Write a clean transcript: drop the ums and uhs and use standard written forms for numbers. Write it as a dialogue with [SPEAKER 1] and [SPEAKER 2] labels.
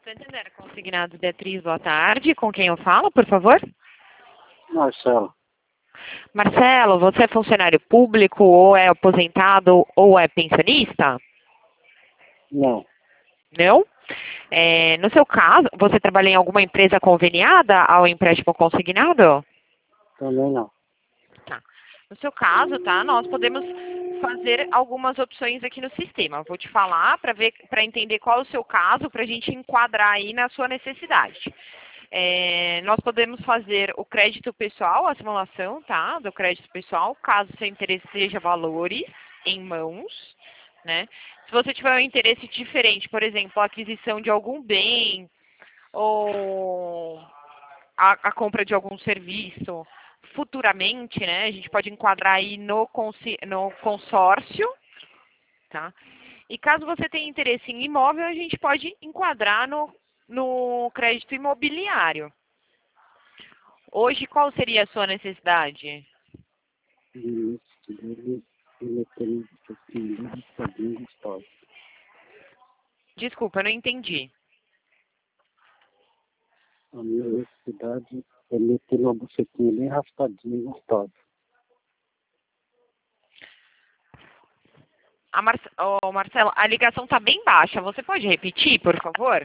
[SPEAKER 1] Santander Consignado Beatriz, boa tarde. Com quem eu falo, por favor?
[SPEAKER 2] Marcelo.
[SPEAKER 1] Marcelo, você é funcionário público, ou é aposentado, ou é pensionista?
[SPEAKER 2] Não,
[SPEAKER 1] Não? No seu caso, você trabalha em alguma empresa conveniada ao empréstimo consignado?
[SPEAKER 2] também não.
[SPEAKER 1] Tá. No seu caso, tá, nós podemos fazer algumas opções aqui no sistema. Eu vou te falar para entender qual é o seu caso, para a gente enquadrar aí na sua necessidade. Nós podemos fazer o crédito pessoal, a simulação, tá, do crédito pessoal, caso seu interesse seja valores em mãos, né? Se você tiver um interesse diferente, por exemplo, a aquisição de algum bem ou a compra de algum serviço, futuramente, né, a gente pode enquadrar aí no consórcio, tá? E caso você tenha interesse em imóvel, a gente pode enquadrar no crédito imobiliário. Hoje, qual seria a sua necessidade?
[SPEAKER 2] Ele tem raspadinho gostoso.
[SPEAKER 1] Desculpa, eu não entendi.
[SPEAKER 2] A minha necessidade é meter uma bucetinha bem raspadinha e gostosa.
[SPEAKER 1] Marcelo, a ligação está bem baixa. Você pode repetir, por favor?